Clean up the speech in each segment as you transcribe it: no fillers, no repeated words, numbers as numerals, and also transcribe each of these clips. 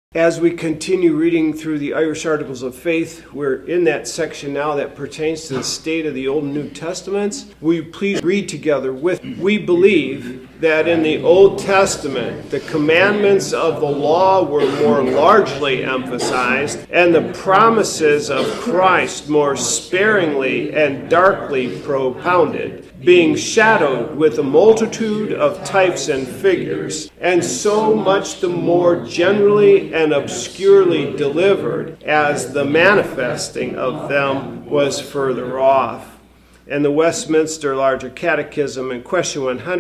As we continue reading through the Irish Articles of Faith, we're in that section now that pertains to the state of the Old and New Testaments. Will you please read together with me? We believe that in the Old Testament, the commandments of the law were more largely emphasized, and the promises of Christ more sparingly and darkly propounded, being shadowed with a multitude of types and figures, and so much the more generally and obscurely delivered as the manifesting of them was further off. And the Westminster Larger Catechism in question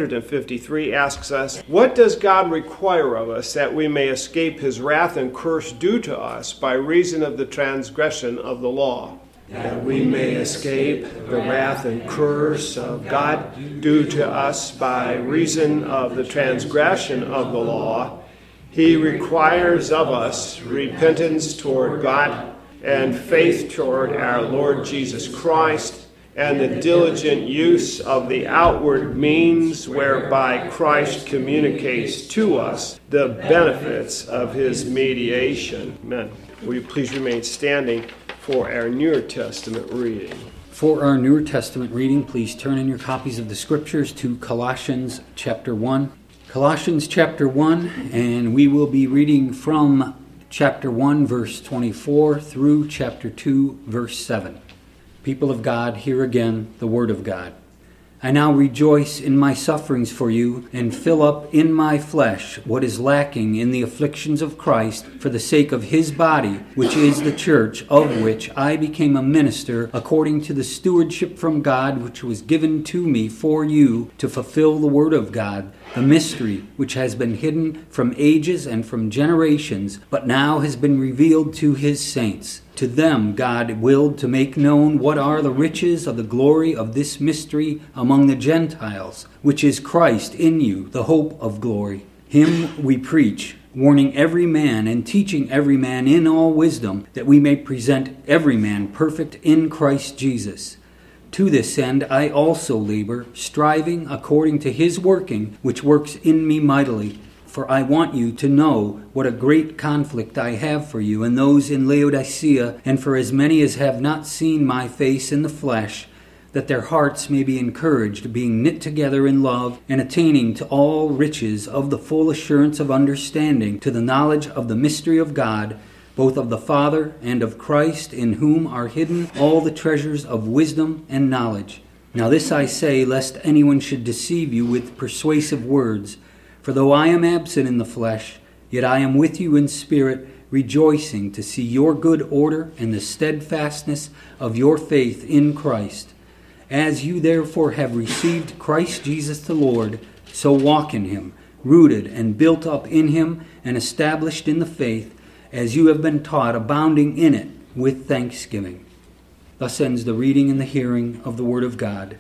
153 asks us, what does God require of us that we may escape his wrath and curse due to us by reason of the transgression of the law? That we may escape the wrath and curse of God due to us by reason of the transgression of the law, he requires of us repentance toward God and faith toward our Lord Jesus Christ, and the diligent use of the outward means whereby Christ communicates to us the benefits of his mediation. Amen. Will you please remain standing for our New Testament reading? For our New Testament reading, please turn in your copies of the Scriptures to Colossians chapter 1. Colossians chapter 1, and we will be reading from chapter 1, verse 24 through chapter 2, verse 7. People of God, hear again the word of God. I now rejoice in my sufferings for you, and fill up in my flesh what is lacking in the afflictions of Christ for the sake of his body, which is the church, of which I became a minister according to the stewardship from God which was given to me for you to fulfill the word of God, the mystery which has been hidden from ages and from generations, but now has been revealed to his saints. To them God willed to make known what are the riches of the glory of this mystery among the Gentiles, which is Christ in you, the hope of glory. Him we preach, warning every man and teaching every man in all wisdom, that we may present every man perfect in Christ Jesus. To this end I also labor, striving according to his working, which works in me mightily. For I want you to know what a great conflict I have for you and those in Laodicea, and for as many as have not seen my face in the flesh, that their hearts may be encouraged, being knit together in love, and attaining to all riches of the full assurance of understanding, to the knowledge of the mystery of God, both of the Father and of Christ, in whom are hidden all the treasures of wisdom and knowledge. Now this I say, lest anyone should deceive you with persuasive words. For though I am absent in the flesh, yet I am with you in spirit, rejoicing to see your good order and the steadfastness of your faith in Christ. As you therefore have received Christ Jesus the Lord, so walk in him, rooted and built up in him, and established in the faith, as you have been taught, abounding in it with thanksgiving. Thus ends the reading and the hearing of the word of God.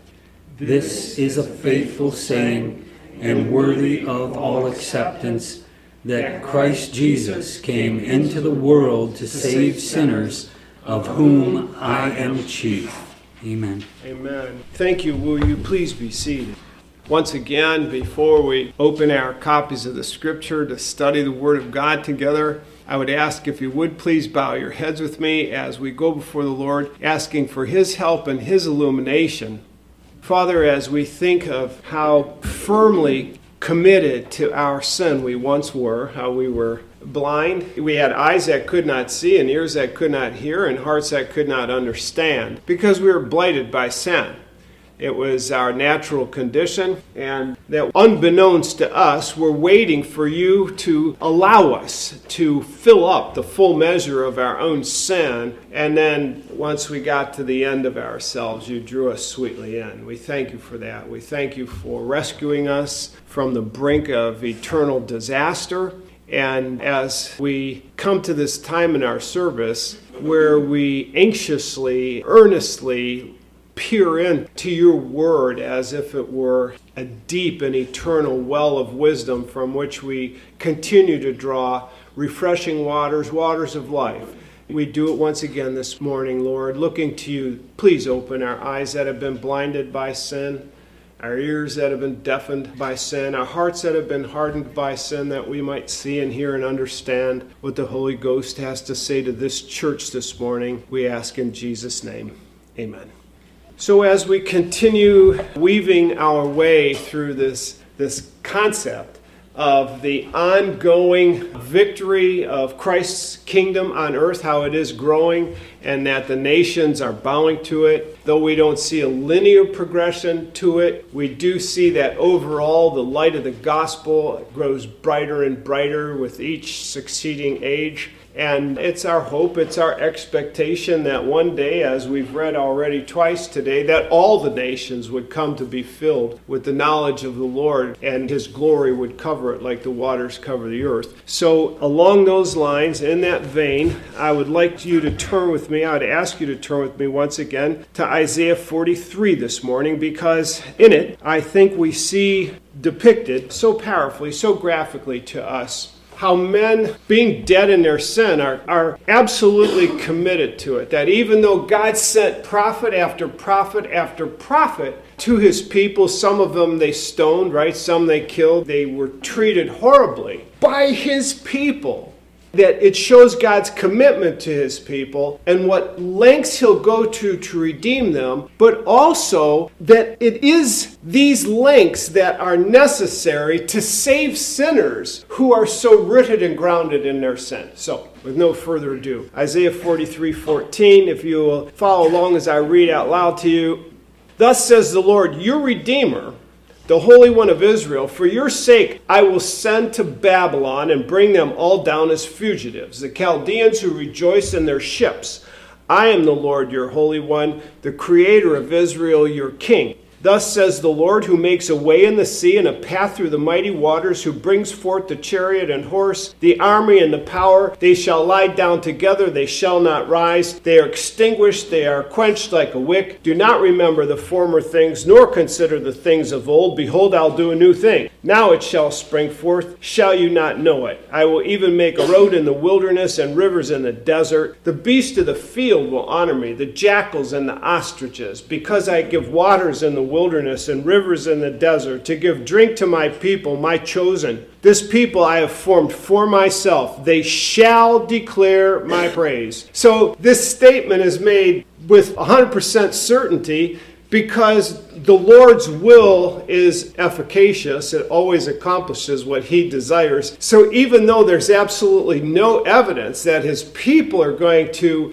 This is a faithful saying, and worthy of all acceptance, that Christ Jesus came into the world to save sinners, of whom I am chief. Amen. Amen. Thank you. Will you please be seated? Once again, before we open our copies of the Scripture to study the Word of God together, I would ask if you would please bow your heads with me as we go before the Lord, asking for his help and his illumination. Father, as we think of how firmly committed to our sin we once were, how we were blind, we had eyes that could not see and ears that could not hear and hearts that could not understand because we were blighted by sin. It was our natural condition, and that unbeknownst to us, we're waiting for you to allow us to fill up the full measure of our own sin. And then once we got to the end of ourselves, you drew us sweetly in. We thank you for that. We thank you for rescuing us from the brink of eternal disaster. And as we come to this time in our service where we anxiously, earnestly peer into your word as if it were a deep and eternal well of wisdom from which we continue to draw refreshing waters, waters of life. We do it once again this morning, Lord, looking to you. Please open our eyes that have been blinded by sin. our ears that have been deafened by sin, our hearts that have been hardened by sin, that we might see and hear and understand what the Holy Ghost has to say to this church this morning. We ask in Jesus' name. Amen. So as we continue weaving our way through this concept of the ongoing victory of Christ's kingdom on earth, how it is growing, and that the nations are bowing to it. Though we don't see a linear progression to it, we do see that overall the light of the gospel grows brighter and brighter with each succeeding age. And it's our hope, it's our expectation that one day, as we've read already twice today, that all the nations would come to be filled with the knowledge of the Lord, and His glory would cover it like the waters cover the earth. So along those lines, in that vein, I would like you to turn with me, I would ask you to turn with me once again to Isaiah 43 this morning, because in it, I think we see depicted so powerfully, so graphically to us, how men, being dead in their sin, are absolutely committed to it. That even though God sent prophet after prophet after prophet to His people, some of them they stoned, right? Some they killed. They were treated horribly by His people. That it shows God's commitment to His people and what lengths He'll go to redeem them, but also that it is these lengths that are necessary to save sinners who are so rooted and grounded in their sin. So, with no further ado, Isaiah 43:14, if you will follow along as I read out loud to you. Thus says the Lord, your Redeemer, the Holy One of Israel, for your sake I will send to Babylon and bring them all down as fugitives, the Chaldeans who rejoice in their ships. I am the Lord, your Holy One, the Creator of Israel, your King. Thus says the Lord, who makes a way in the sea and a path through the mighty waters, who brings forth the chariot and horse, the army and the power. They shall lie down together, they shall not rise. They are extinguished, they are quenched like a wick. Do not remember the former things, nor consider the things of old. Behold, I'll do a new thing. Now it shall spring forth. Shall you not know it? I will even make a road in the wilderness and rivers in the desert. The beasts of the field will honor me, the jackals and the ostriches, because I give waters in the wilderness and rivers in the desert, to give drink to my people, my chosen. This people I have formed for myself. They shall declare my praise. So this statement is made with 100% certainty, because the Lord's will is efficacious. It always accomplishes what He desires. So even though there's absolutely no evidence that His people are going to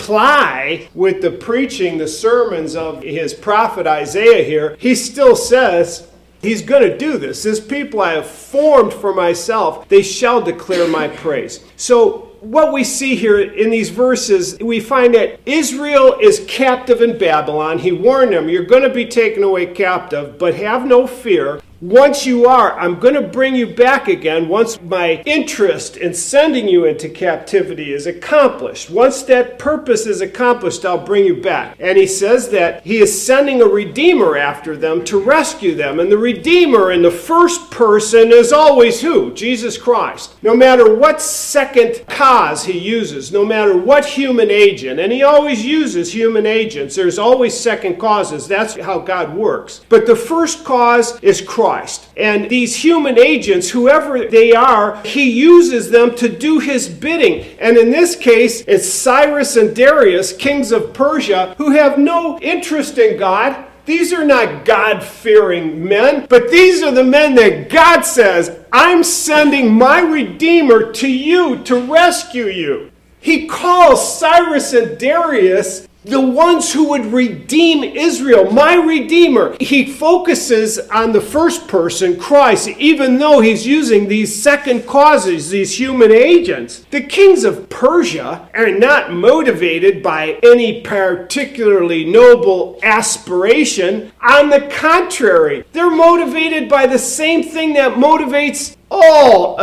comply with the preaching, the sermons of His prophet Isaiah here, He still says He's going to do this. This people I have formed for myself, they shall declare my praise. So what we see here in these verses, we find that Israel is captive in Babylon. He warned them, you're going to be taken away captive, but have no fear. Once you are, I'm going to bring you back again once my interest in sending you into captivity is accomplished. Once that purpose is accomplished, I'll bring you back. And He says that He is sending a Redeemer after them to rescue them. And the Redeemer in the first person is always who? Jesus Christ. No matter what second cause He uses, no matter what human agent, and He always uses human agents, there's always second causes. That's how God works. But the first cause is Christ. And these human agents, whoever they are, He uses them to do His bidding. And in this case, it's Cyrus and Darius, kings of Persia, who have no interest in God. These are not God-fearing men, but these are the men that God says, I'm sending my Redeemer to you to rescue you. He calls Cyrus and Darius the ones who would redeem Israel, my Redeemer. He focuses on the first person, Christ, even though He's using these second causes, these human agents. The kings of Persia are not motivated by any particularly noble aspiration. On the contrary, they're motivated by the same thing that motivates all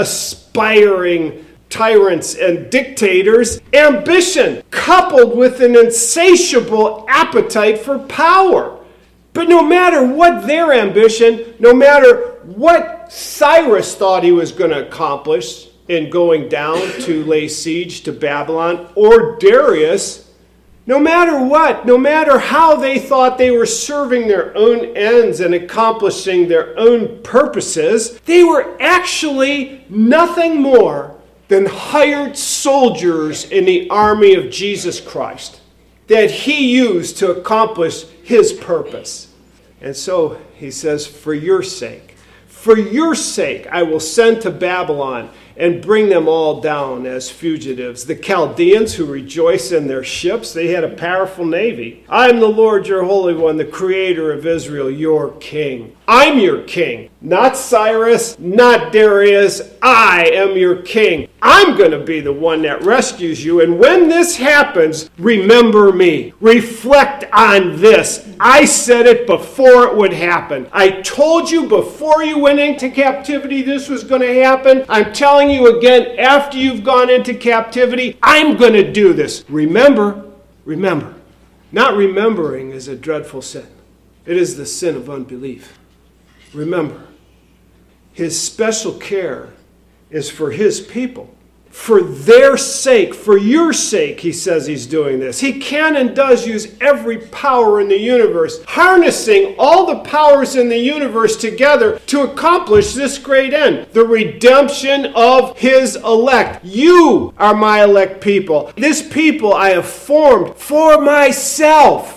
aspiring tyrants and dictators, ambition, coupled with an insatiable appetite for power. But no matter what their ambition, no matter what Cyrus thought he was going to accomplish in going down to lay siege to Babylon, or Darius, No matter what, no matter how they thought they were serving their own ends and accomplishing their own purposes, they were actually nothing more than hired soldiers in the army of Jesus Christ that he used to accomplish his purpose. And so he says, for your sake, I will send to Babylon and bring them all down as fugitives. The Chaldeans who rejoice in their ships, they had a powerful navy. I am the Lord your Holy One, the Creator of Israel, your King. I'm your king, not Cyrus, not Darius. I am your king. I'm going to be the one that rescues you. And when this happens, remember me. Reflect on this. I said it before it would happen. I told you before you went into captivity this was going to happen. I'm telling you again after you've gone into captivity, I'm going to do this. Remember. Not remembering is a dreadful sin. It is the sin of unbelief. Remember, his special care is for his people. For their sake, for your sake, he says he's doing this. He can and does use every power in the universe, harnessing all the powers in the universe together to accomplish this great end, the redemption of his elect. You are my elect people. This people I have formed for myself.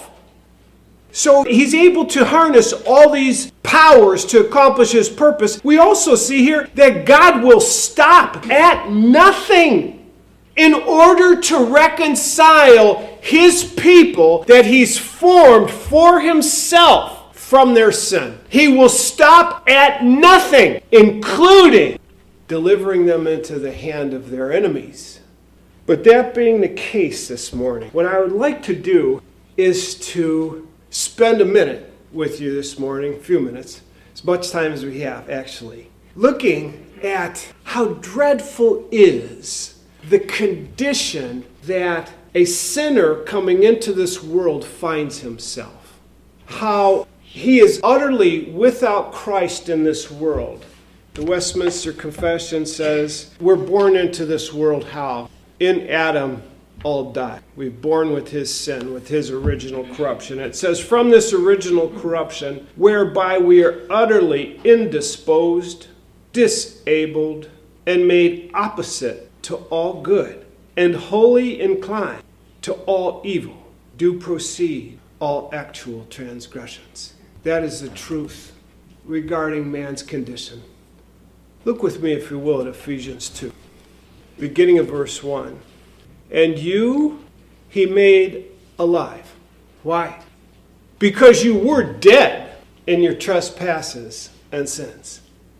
So he's able to harness all these powers to accomplish his purpose. We also see here that God will stop at nothing in order to reconcile his people that he's formed for himself from their sin. He will stop at nothing, including delivering them into the hand of their enemies. But that being the case this morning, what I would like to do is to spend a minute with you this morning, a few minutes, as much time as we have actually, looking at how dreadful is the condition that a sinner coming into this world finds himself. How he is utterly without Christ in this world. The Westminster Confession says, we're born into this world how? In Adam, all die. We're born with his sin, with his original corruption. It says, from this original corruption, whereby we are utterly indisposed, disabled, and made opposite to all good, and wholly inclined to all evil, do proceed all actual transgressions. That is the truth regarding man's condition. Look with me, if you will, at Ephesians 2, beginning of verse 1. And you he made alive. Why? Because you were dead in your trespasses and sins,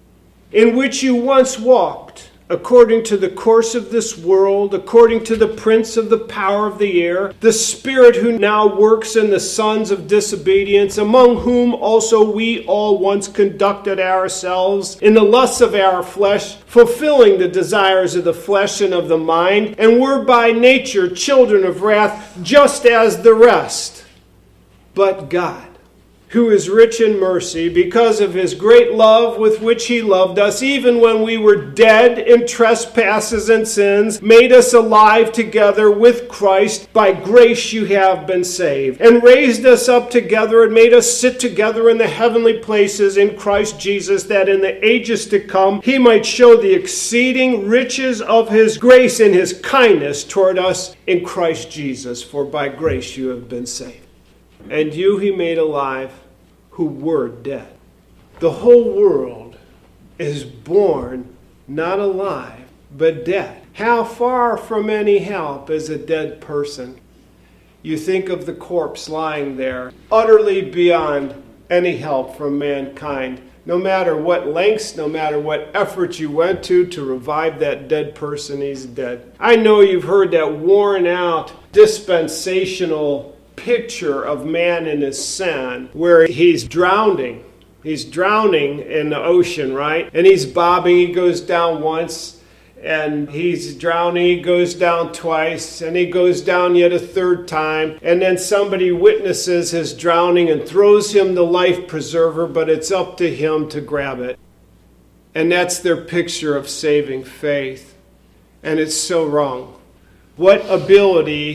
in which you once walked, according to the course of this world, according to the prince of the power of the air, the spirit who now works in the sons of disobedience, among whom also we all once conducted ourselves in the lusts of our flesh, fulfilling the desires of the flesh and of the mind, and were by nature children of wrath, just as the rest. But God, who is rich in mercy, because of his great love with which he loved us, even when we were dead in trespasses and sins, made us alive together with Christ. By grace you have been saved, and raised us up together and made us sit together in the heavenly places in Christ Jesus, that in the ages to come he might show the exceeding riches of his grace and his kindness toward us in Christ Jesus. For by grace you have been saved. And you he made alive who were dead. The whole world is born not alive, but dead. How far from any help is a dead person? You think of the corpse lying there, utterly beyond any help from mankind. No matter what lengths, no matter what effort you went to revive that dead person, he's dead. I know you've heard that worn out, dispensational picture of man in his sin, where he's drowning. He's drowning in the ocean, right? And he's bobbing. He goes down once, and he's drowning. He goes down twice, and he goes down yet a third time. And then somebody witnesses his drowning and throws him the life preserver, but it's up to him to grab it. And that's their picture of saving faith. And it's so wrong. What ability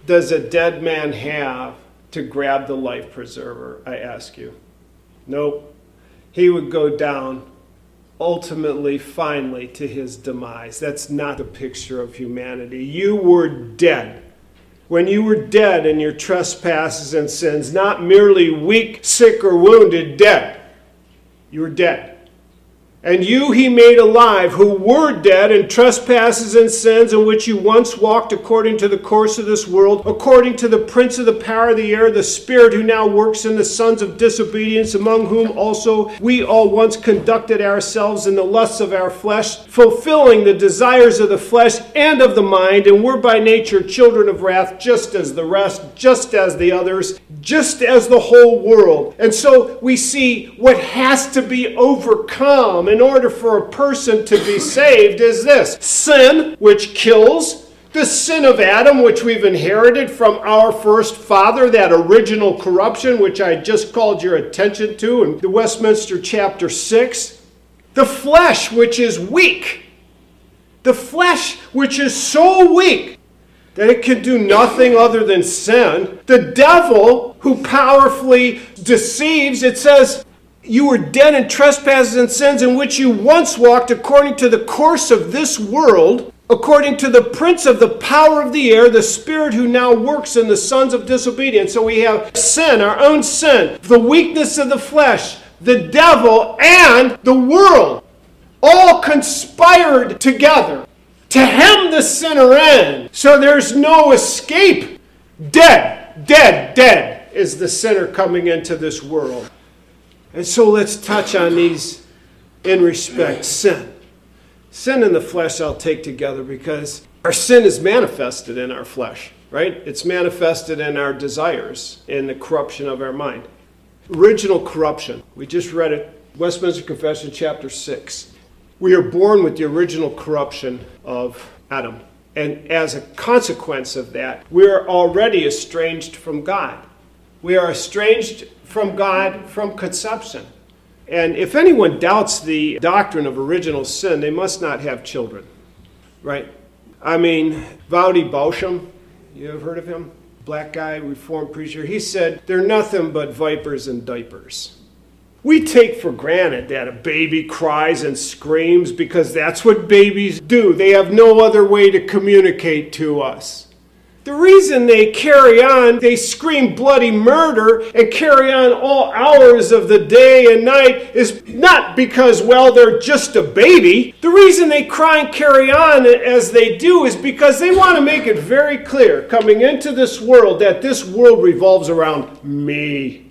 does a dead man have to grab the life preserver, I ask you? Nope. He would go down ultimately, finally, to his demise. That's not the picture of humanity. You were dead. When you were dead in your trespasses and sins, not merely weak, sick, or wounded, dead. You were dead. And you he made alive, who were dead in trespasses and sins, in which you once walked according to the course of this world, according to the prince of the power of the air, the spirit who now works in the sons of disobedience, among whom also we all once conducted ourselves in the lusts of our flesh, fulfilling the desires of the flesh and of the mind, and were by nature children of wrath, just as the rest, just as the others, just as the whole world. And so we see what has to be overcome in order for a person to be saved is this: sin, which kills, the sin of Adam, which we've inherited from our first father, that original corruption, which I just called your attention to in the Westminster chapter 6. The flesh, which is weak. The flesh, which is so weak that it can do nothing other than sin. The devil, who powerfully deceives, it says, you were dead in trespasses and sins in which you once walked according to the course of this world, according to the prince of the power of the air, the spirit who now works in the sons of disobedience. So we have sin, our own sin, the weakness of the flesh, the devil, and the world, all conspired together to hem the sinner in. So there's no escape. Dead, dead, dead is the sinner coming into this world. And so let's touch on these in respect. Sin. Sin and the flesh I'll take together because our sin is manifested in our flesh, right? It's manifested in our desires, in the corruption of our mind. Original corruption. We just read it, Westminster Confession, chapter 6. We are born with the original corruption of Adam. And as a consequence of that, we are already estranged from God. We are estranged from God from conception. And if anyone doubts the doctrine of original sin, they must not have children, right? I mean, Voddie Baucham, you have heard of him? Black guy, Reformed preacher. He said, they're nothing but vipers in diapers. We take for granted that a baby cries and screams because that's what babies do. They have no other way to communicate to us. The reason they carry on, they scream bloody murder and carry on all hours of the day and night is not because, well, they're just a baby. The reason they cry and carry on as they do is because they want to make it very clear coming into this world that this world revolves around me.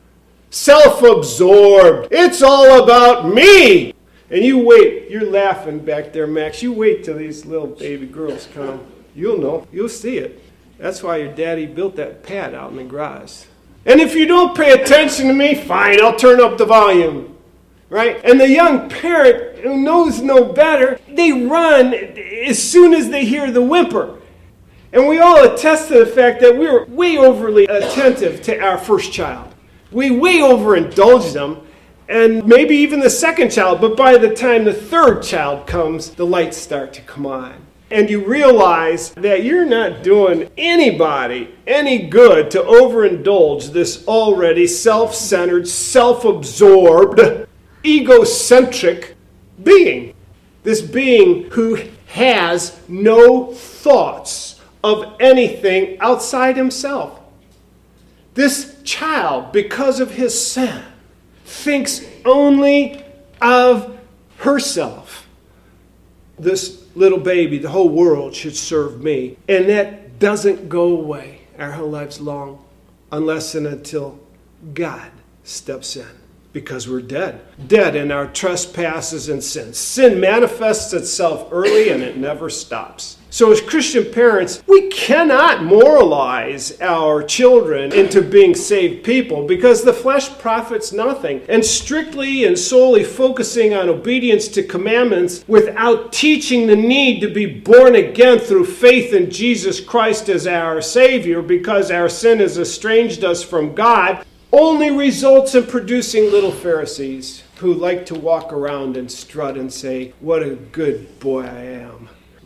Self-absorbed. It's all about me. And you wait. You're laughing back there, Max. You wait till these little baby girls come. You'll know. You'll see it. That's why your daddy built that pad out in the garage. And if you don't pay attention to me, fine, I'll turn up the volume. Right? And the young parent who knows no better, they run as soon as they hear the whimper. And we all attest to the fact that we were way overly attentive to our first child. We way overindulged them. And maybe even the second child. But by the time the third child comes, the lights start to come on. And you realize that you're not doing anybody any good to overindulge this already self-centered, self-absorbed, egocentric being. This being who has no thoughts of anything outside himself. This child, because of his sin, thinks only of herself. This little baby, the whole world should serve me. And that doesn't go away our whole lives long unless and until God steps in. Because we're dead. Dead in our trespasses and sins. Sin manifests itself early and it never stops. So as Christian parents, we cannot moralize our children into being saved people because the flesh profits nothing. And strictly and solely focusing on obedience to commandments without teaching the need to be born again through faith in Jesus Christ as our Savior because our sin has estranged us from God only results in producing little Pharisees who like to walk around and strut and say, what a good boy I am.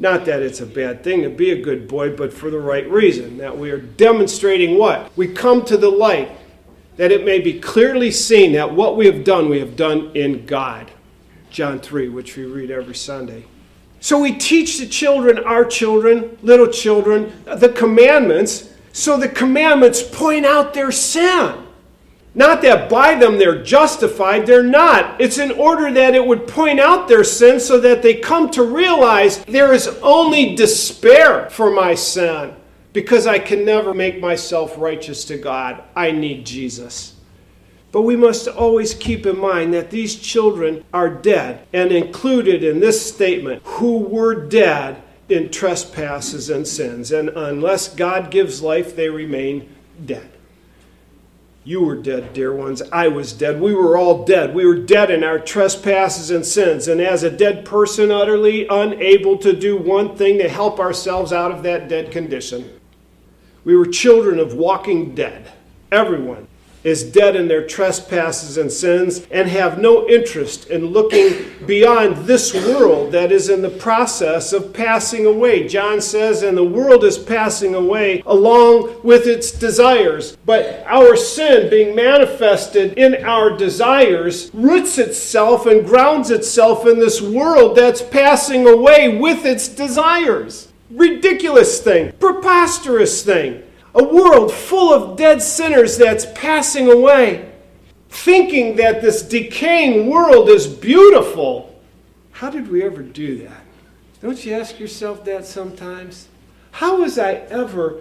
Not that it's a bad thing to be a good boy, but for the right reason, that we are demonstrating what? We come to the light, that it may be clearly seen that what we have done in God. John 3, which we read every Sunday. So we teach the children, our children, little children, the commandments, so the commandments point out their sin. Not that by them they're justified, they're not. It's in order that it would point out their sin so that they come to realize there is only despair for my sin because I can never make myself righteous to God. I need Jesus. But we must always keep in mind that these children are dead and included in this statement, who were dead in trespasses and sins. And unless God gives life, they remain dead. You were dead, dear ones. I was dead. We were all dead. We were dead in our trespasses and sins. And as a dead person, utterly unable to do one thing to help ourselves out of that dead condition. We were children of walking dead. Everyone is dead in their trespasses and sins and have no interest in looking beyond this world that is in the process of passing away. John says, and the world is passing away along with its desires. But our sin being manifested in our desires roots itself and grounds itself in this world that's passing away with its desires. Ridiculous thing, preposterous thing. A world full of dead sinners that's passing away, thinking that this decaying world is beautiful. How did we ever do that? Don't you ask yourself that sometimes? How was I ever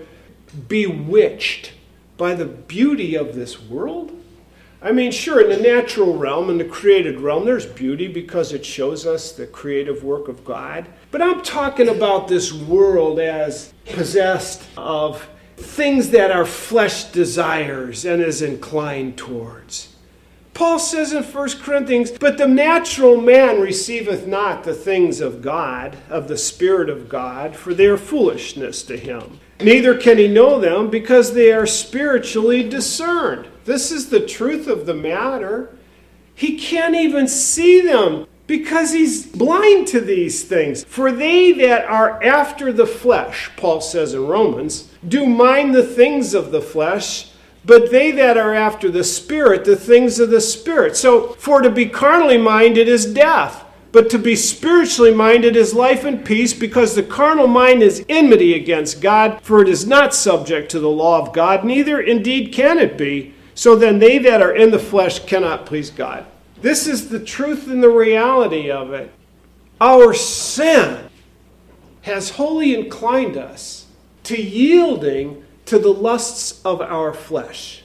bewitched by the beauty of this world? I mean, sure, in the natural realm, in the created realm, there's beauty because it shows us the creative work of God. But I'm talking about this world as possessed of things that our flesh desires and is inclined towards. Paul says in 1 Corinthians, but the natural man receiveth not the things of God, of the Spirit of God, for they are foolishness to him. Neither can he know them because they are spiritually discerned. This is the truth of the matter. He can't even see them because he's blind to these things. For they that are after the flesh, Paul says in Romans, do mind the things of the flesh, but they that are after the Spirit, the things of the Spirit. So, for to be carnally minded is death, but to be spiritually minded is life and peace, because the carnal mind is enmity against God, for it is not subject to the law of God, neither indeed can it be. So then they that are in the flesh cannot please God. This is the truth and the reality of it. Our sin has wholly inclined us to yielding to the lusts of our flesh,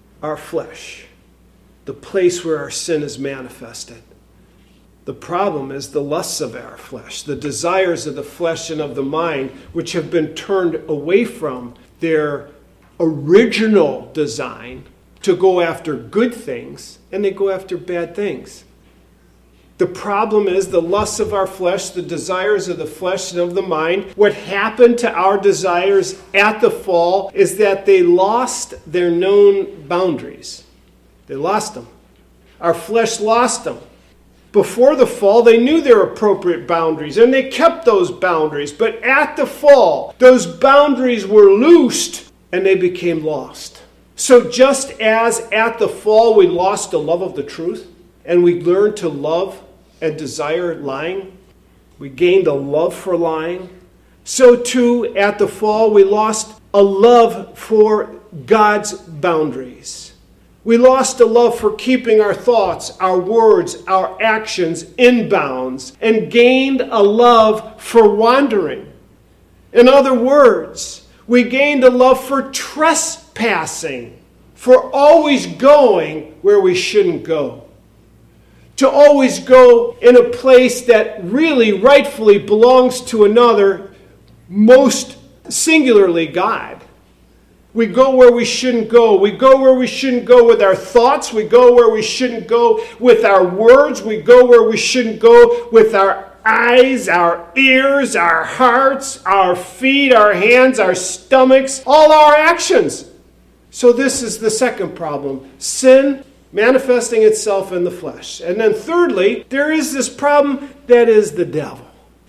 the place where our sin is manifested. The problem is the lusts of our flesh, the desires of the flesh and of the mind, which have been turned away from their original design to go after good things, and they go after bad things. The problem is the lusts of our flesh, the desires of the flesh and of the mind. What happened to our desires at the fall is that they lost their known boundaries. They lost them. Our flesh lost them. Before the fall, they knew their appropriate boundaries, and they kept those boundaries. But at the fall, those boundaries were loosed, and they became lost. So just as at the fall we lost the love of the truth, and we learned to love and desire lying, we gained a love for lying, so too at the fall we lost a love for God's boundaries. We lost a love for keeping our thoughts, our words, our actions in bounds, and gained a love for wandering. In other words, we gained a love for trespassing, for always going where we shouldn't go. To always go in a place that really rightfully belongs to another, most singularly God. We go where we shouldn't go. We go where we shouldn't go with our thoughts. We go where we shouldn't go with our words. We go where we shouldn't go with our eyes, our ears, our hearts, our feet, our hands, our stomachs, all our actions. So this is the second problem. Sin manifesting itself in the flesh. And then thirdly, there is this problem that is the devil.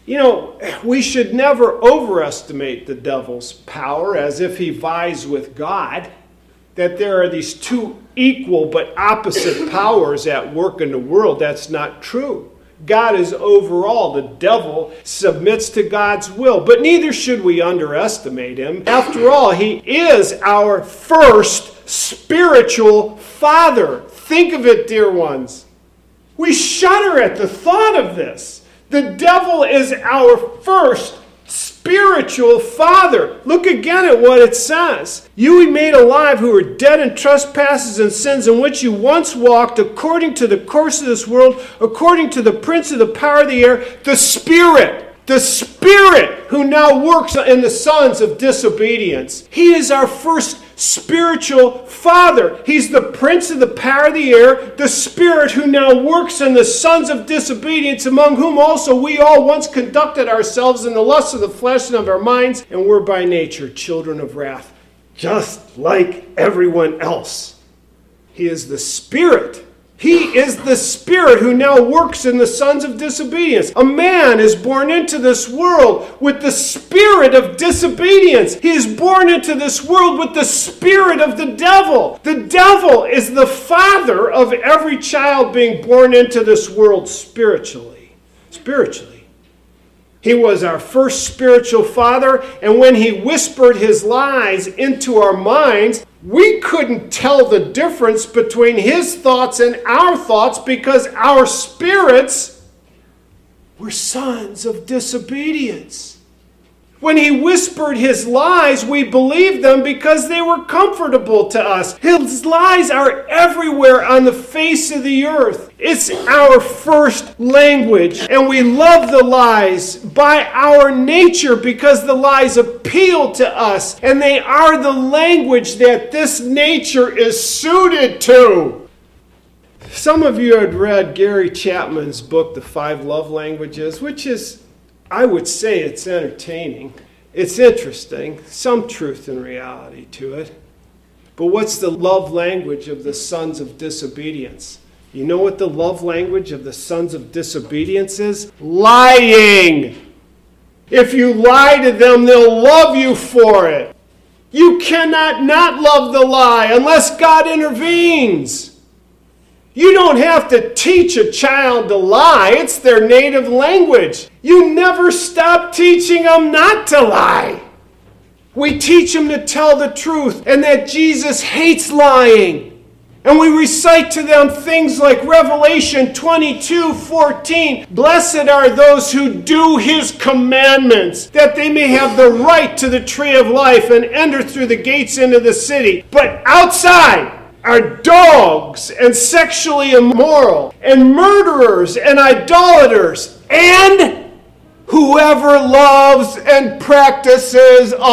You know, we should never overestimate the devil's power as if he vies with God, that there are these two equal but opposite powers at work in the world. That's not true. God is over all. The devil submits to God's will, but neither should we underestimate him. After all, he is our first spiritual father. Think of it, dear ones. We shudder at the thought of this. The devil is our first spiritual father. Look again at what it says. You he made alive who were dead in trespasses and sins in which you once walked according to the course of this world, according to the prince of the power of the air, the Spirit who now works in the sons of disobedience. He is our first spiritual father. He's the prince of the power of the air, the Spirit who now works in the sons of disobedience, among whom also we all once conducted ourselves in the lusts of the flesh and of our minds, and were by nature children of wrath, just like everyone else. He is the Spirit. He is the Spirit who now works in the sons of disobedience. A man is born into this world with the spirit of disobedience. He is born into this world with the spirit of the devil. The devil is the father of every child being born into this world spiritually. He was our first spiritual father, and when he whispered his lies into our minds, we couldn't tell the difference between his thoughts and our thoughts because our spirits were sons of disobedience. When he whispered his lies, we believed them because they were comfortable to us. His lies are everywhere on the face of the earth. It's our first language, and we love the lies by our nature because the lies appeal to us, and they are the language that this nature is suited to. Some of you had read Gary Chapman's book, The 5 Love Languages, which is, I would say, it's entertaining. It's interesting, some truth and reality to it. But what's the love language of the sons of disobedience? You know what the love language of the sons of disobedience is? Lying. If you lie to them, they'll love you for it. You cannot not love the lie unless God intervenes. You don't have to teach a child to lie. It's their native language. You never stop teaching them not to lie. We teach them to tell the truth and that Jesus hates lying. And we recite to them things like Revelation 22:14. Blessed are those who do his commandments, that they may have the right to the tree of life and enter through the gates into the city. But outside are dogs and sexually immoral and murderers and idolaters and whoever loves and practices a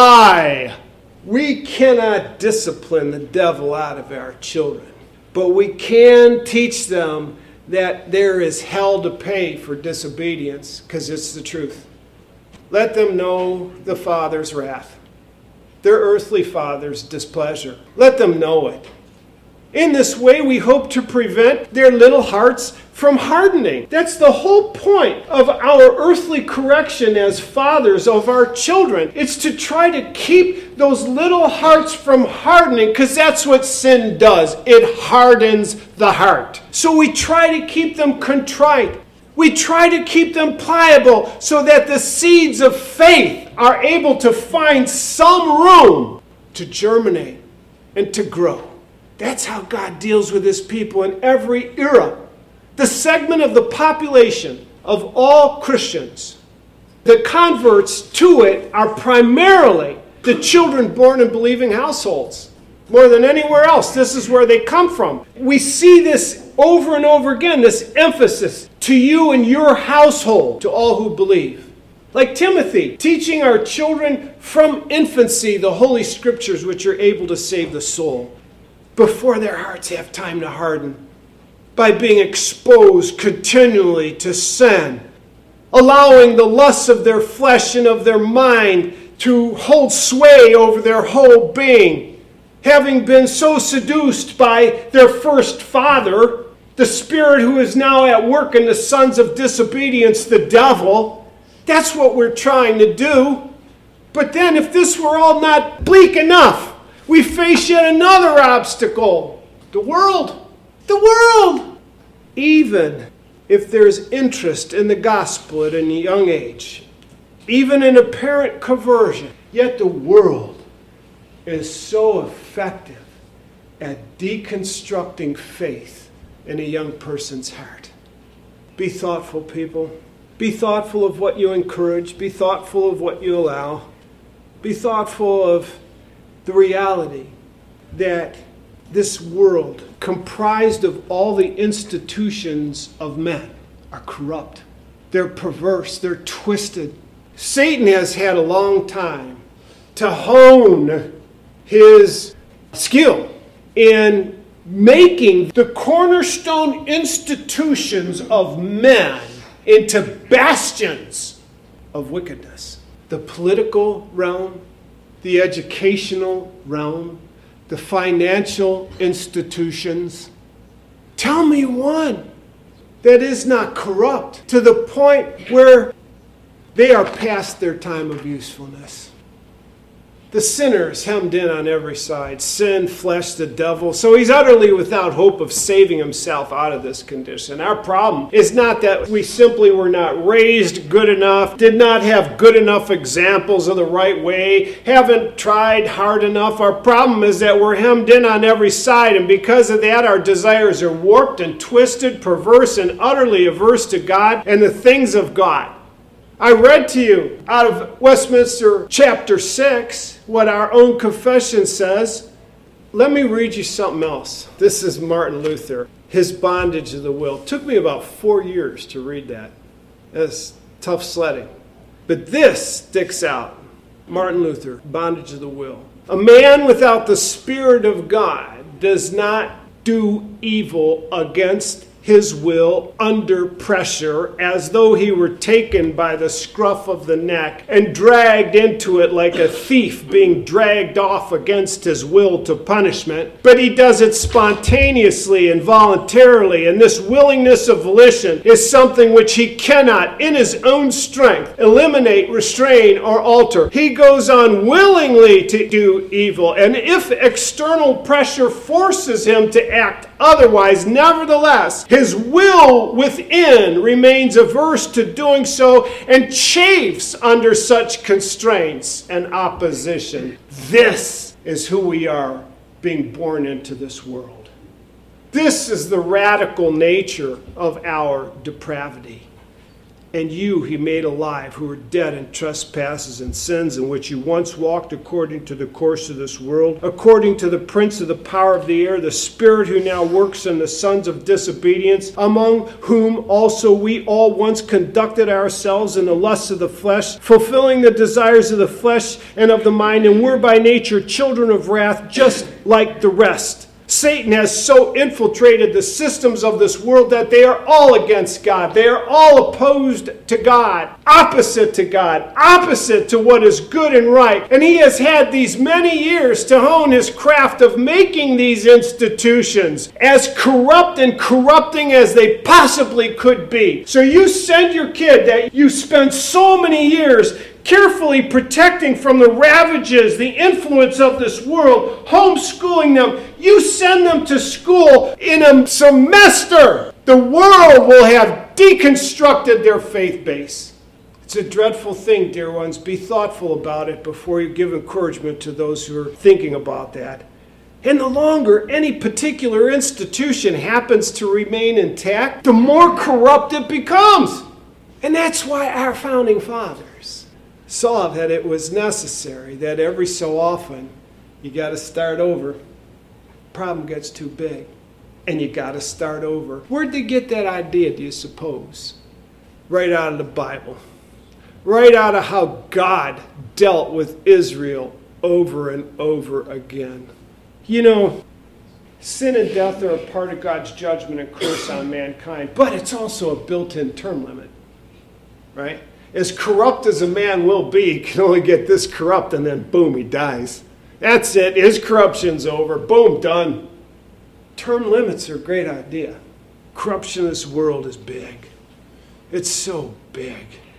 lie. We cannot discipline the devil out of our children, but we can teach them that there is hell to pay for disobedience because it's the truth. Let them know the Father's wrath, their earthly father's displeasure. Let them know it. In this way, we hope to prevent their little hearts from hardening. That's the whole point of our earthly correction as fathers of our children. It's to try to keep those little hearts from hardening, because that's what sin does. It hardens the heart. So we try to keep them contrite. We try to keep them pliable so that the seeds of faith are able to find some room to germinate and to grow. That's how God deals with his people in every era. The segment of the population of all Christians, the converts to it are primarily the children born in believing households. More than anywhere else, this is where they come from. We see this over and over again, this emphasis to you and your household, to all who believe. Like Timothy, teaching our children from infancy the Holy Scriptures which are able to save the soul, before their hearts have time to harden, by being exposed continually to sin, allowing the lusts of their flesh and of their mind to hold sway over their whole being, having been so seduced by their first father, the spirit who is now at work in the sons of disobedience, the devil. That's what we're trying to do. But then if this were all not bleak enough, we face yet another obstacle. The world. The world. Even if there's interest in the gospel at a young age, even in apparent conversion, yet the world is so effective at deconstructing faith in a young person's heart. Be thoughtful, people. Be thoughtful of what you encourage. Be thoughtful of what you allow. Be thoughtful of the reality that this world, comprised of all the institutions of men, are corrupt. They're perverse. They're twisted. Satan has had a long time to hone his skill in making the cornerstone institutions of men into bastions of wickedness. The political realm, the educational realm, the financial institutions. Tell me one that is not corrupt to the point where they are past their time of usefulness. The sinner is hemmed in on every side. Sin, flesh, the devil. So he's utterly without hope of saving himself out of this condition. Our problem is not that we simply were not raised good enough, did not have good enough examples of the right way, haven't tried hard enough. Our problem is that we're hemmed in on every side, and because of that, our desires are warped and twisted, perverse, and utterly averse to God and the things of God. I read to you out of Westminster chapter 6 what our own confession says. Let me read you something else. This is Martin Luther, his bondage of the will. It took me about 4 years to read that. That's tough sledding. But this sticks out. Martin Luther, bondage of the will. A man without the Spirit of God does not do evil against his will under pressure, as though he were taken by the scruff of the neck and dragged into it like a thief being dragged off against his will to punishment. But he does it spontaneously and voluntarily, and this willingness of volition is something which he cannot, in his own strength, eliminate, restrain, or alter. He goes on willingly to do evil, and if external pressure forces him to act otherwise, nevertheless, his will within remains averse to doing so and chafes under such constraints and opposition. This is who we are being born into this world. This is the radical nature of our depravity. And you he made alive, who were dead in trespasses and sins, in which you once walked according to the course of this world, according to the prince of the power of the air, the spirit who now works in the sons of disobedience, among whom also we all once conducted ourselves in the lusts of the flesh, fulfilling the desires of the flesh and of the mind, and were by nature children of wrath, just like the rest. Satan has so infiltrated the systems of this world that they are all against God. They are all opposed to God, opposite to what is good and right. And he has had these many years to hone his craft of making these institutions as corrupt and corrupting as they possibly could be. So you send your kid that you spent so many years carefully protecting from the ravages, the influence of this world, homeschooling them. You send them to school in a semester. The world will have deconstructed their faith base. It's a dreadful thing, dear ones. Be thoughtful about it before you give encouragement to those who are thinking about that. And the longer any particular institution happens to remain intact, the more corrupt it becomes. And that's why our founding fathers saw that it was necessary that every so often you got to start over. Problem gets too big and you got to start over. Where'd they get that idea, do you suppose? Right out of the Bible. Right out of how God dealt with Israel over and over again. You know, sin and death are a part of God's judgment and curse on mankind, but it's also a built-in term limit, right? As corrupt as a man will be, he can only get this corrupt and then boom, he dies. That's it. His corruption's over. Boom, done. Term limits are a great idea. Corruption in this world is big. It's so big.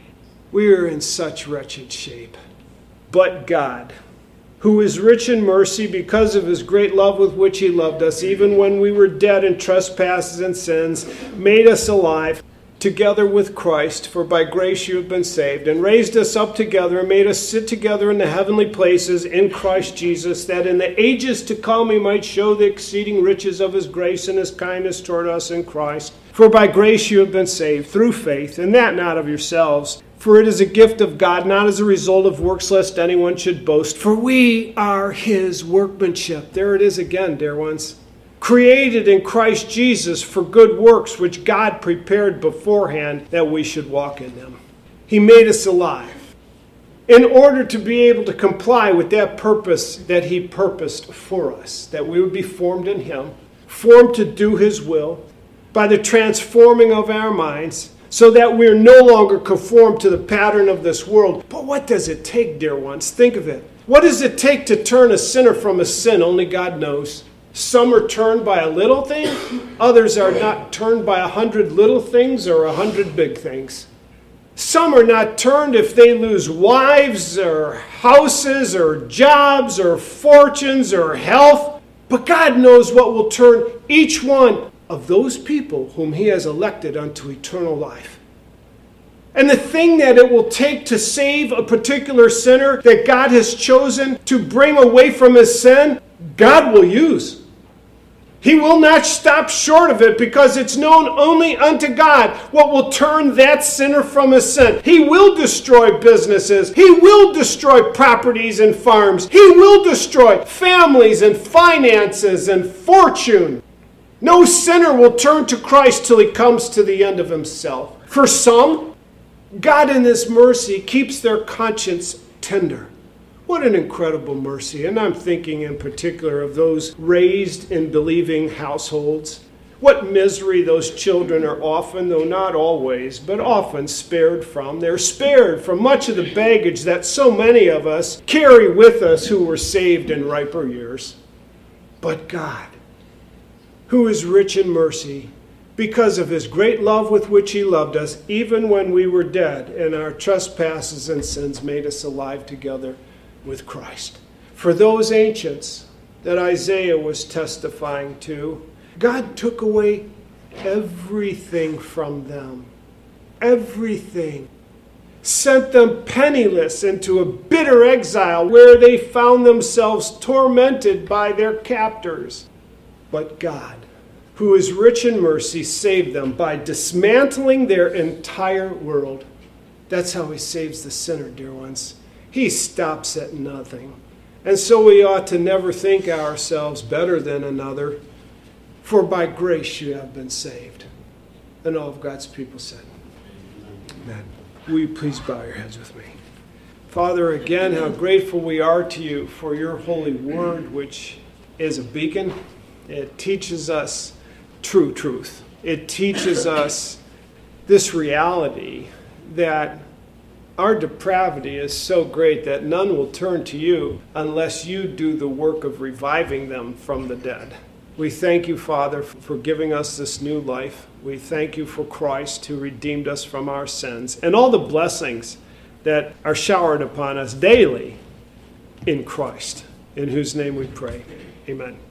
We are in such wretched shape. But God, who is rich in mercy because of his great love with which he loved us, even when we were dead in trespasses and sins, made us alive together with Christ, for by grace you have been saved, and raised us up together and made us sit together in the heavenly places in Christ Jesus, that in the ages to come he might show the exceeding riches of his grace and his kindness toward us in Christ. For by grace you have been saved through faith, and that not of yourselves. For it is a gift of God, not as a result of works, lest anyone should boast. For we are his workmanship. There it is again, dear ones. Created in Christ Jesus for good works, which God prepared beforehand that we should walk in them. He made us alive in order to be able to comply with that purpose that he purposed for us, that we would be formed in him, formed to do his will by the transforming of our minds, so that we're no longer conformed to the pattern of this world. But what does it take, dear ones? Think of it. What does it take to turn a sinner from a sin? Only God knows. Some are turned by a little thing. Others are not turned by 100 little things or 100 big things. Some are not turned if they lose wives or houses or jobs or fortunes or health. But God knows what will turn each one of those people whom he has elected unto eternal life. And the thing that it will take to save a particular sinner that God has chosen to bring away from his sin, God will use. He will not stop short of it, because it's known only unto God what will turn that sinner from his sin. He will destroy businesses. He will destroy properties and farms. He will destroy families and finances and fortune. No sinner will turn to Christ till he comes to the end of himself. For some, God in his mercy keeps their conscience tender. What an incredible mercy. And I'm thinking in particular of those raised in believing households. What misery those children are often, though not always, but often spared from. They're spared from much of the baggage that so many of us carry with us who were saved in riper years. But God, who is rich in mercy, because of his great love with which he loved us, even when we were dead and our trespasses and sins, made us alive together with Christ. For those ancients that Isaiah was testifying to, God took away everything from them. Everything. Sent them penniless into a bitter exile where they found themselves tormented by their captors. But God, who is rich in mercy, saved them by dismantling their entire world. That's how he saves the sinner, dear ones. He stops at nothing. And so we ought to never think ourselves better than another, for by grace you have been saved. And all of God's people said, Amen. Will you please bow your heads with me? Father, again, how grateful we are to you for your holy word, which is a beacon. It teaches us true truth. It teaches us this reality that our depravity is so great that none will turn to you unless you do the work of reviving them from the dead. We thank you, Father, for giving us this new life. We thank you for Christ, who redeemed us from our sins, and all the blessings that are showered upon us daily in Christ, in whose name we pray. Amen.